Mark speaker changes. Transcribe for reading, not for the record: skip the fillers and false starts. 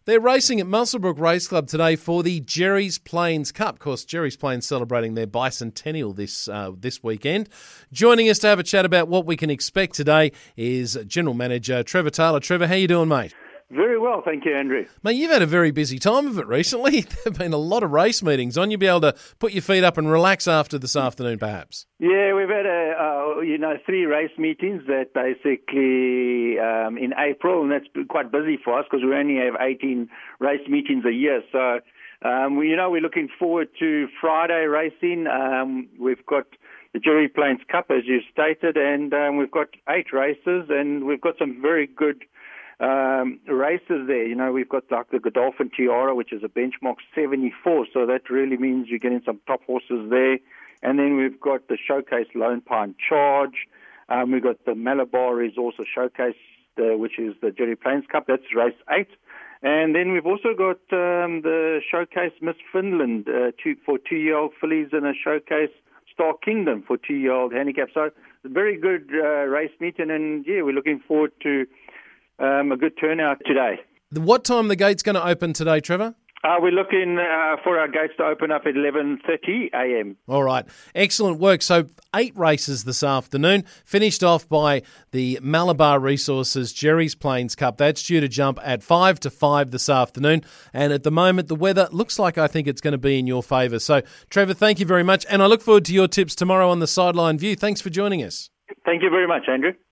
Speaker 1: They're racing at Muswellbrook Race Club today for the Jerry's Plains Cup. Of course, Jerry's Plains celebrating their bicentennial this weekend. Joining us to have a chat about what we can expect today is General Manager Trevor Taylor. Trevor, how you doing, mate?
Speaker 2: Very well, thank you, Andrew.
Speaker 1: Mate, you've had a very busy time of it recently. There have been a lot of race meetings on. You'll be able to put your feet up and relax after this afternoon, perhaps.
Speaker 2: Yeah, we've had 3 race meetings that basically in April, and that's quite busy for us because we only have 18 race meetings a year. So, we're looking forward to Friday racing. We've got the Jerry Plains Cup, as you stated, and we've got 8 races, and we've got some very good races there. We've got like the Godolphin Tiara, which is a benchmark 74, so that really means you're getting some top horses there. And then we've got the Showcase Lone Pine Charge. We've got the Malabar Resource Showcase, which is the Jerry Plains Cup. That's race 8. And then we've also got the Showcase Miss Finland for 2-year-old fillies and a Showcase Star Kingdom for 2-year-old handicap. So it's a very good race meeting, and we're looking forward to a good turnout today.
Speaker 1: What time are the gates going to open today, Trevor?
Speaker 2: We're looking for our gates to open up at 11:30 a.m.
Speaker 1: All right. Excellent work. So 8 races this afternoon, finished off by the Malabar Resources Jerry's Plains Cup. That's due to jump at 5 to 5 this afternoon. And at the moment, the weather looks like I think it's going to be in your favour. So, Trevor, thank you very much. And I look forward to your tips tomorrow on the Sideline View. Thanks for joining us.
Speaker 2: Thank you very much, Andrew.